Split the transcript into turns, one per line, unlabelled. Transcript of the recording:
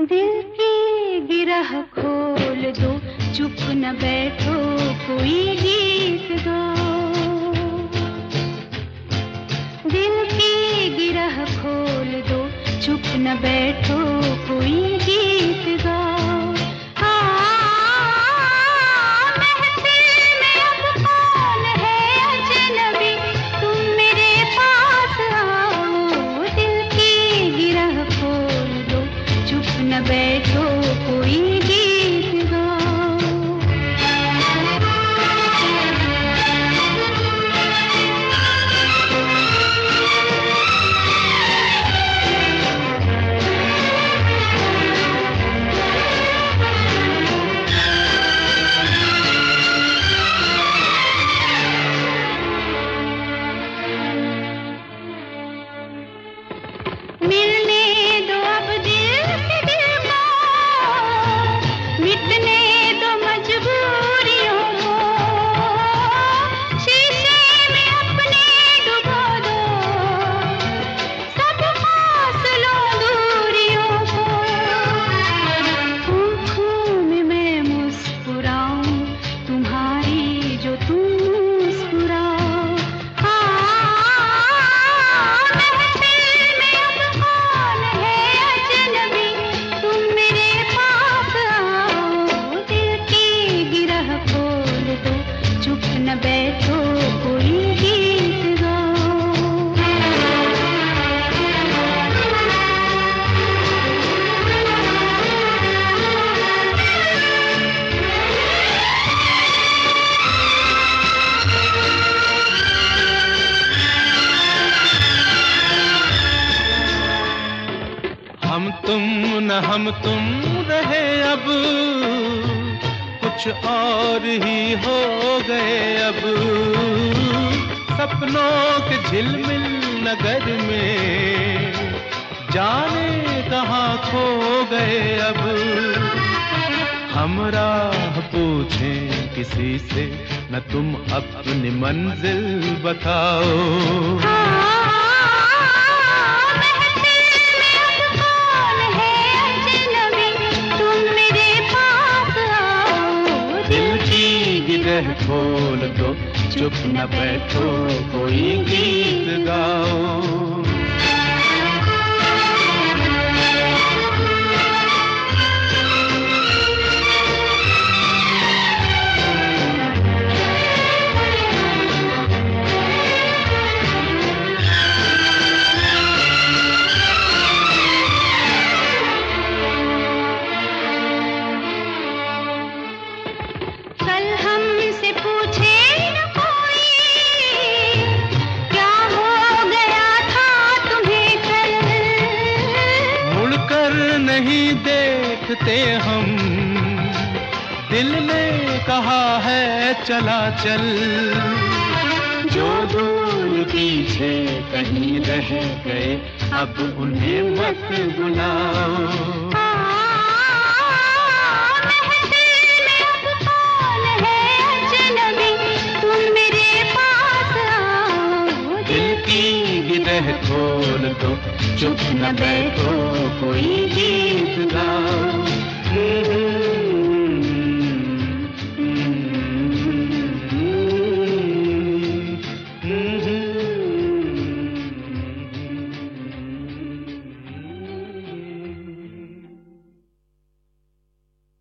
दिल की गिरह खोल दो, चुप न बैठो, कोई गीत गाओ। दिल की गिरह खोल दो, चुप न बैठो, कोई गीत गाओ। न बैठो, कोई गीत गाओ। मिलने दो अब दिल से दिल को, मिटने दो मजबूरियों को, शीशे में अपने डुबो दो, सब फासलों दूरियों को। आँखों में मैं मुस्कुराऊं तुम्हारी, जो तुम मुस्कुराओ। न बैठो, कोई गीत गाओ।
हम तुम न हम तुम रहे, अब कुछ और ही हो गए। अब सपनों के झिलमिल नगर में जाने कहाँ खो गए। अब हम राह पूछें किसी से, न तुम अपनी मंजिल बताओ। गिरह खोल दो, चुप न बैठो, कोई गीत गाओ।
हमसे पूछे न कोई, क्या हो गया था तुम्हें कल।
मुड़कर नहीं देखते हम, दिल ने कहा है चला चल। जो दूर पीछे कहीं रह गए, अब उन्हें मत बुलाओ। गिरह खोल दो, चुप न बैठो, कोई गीत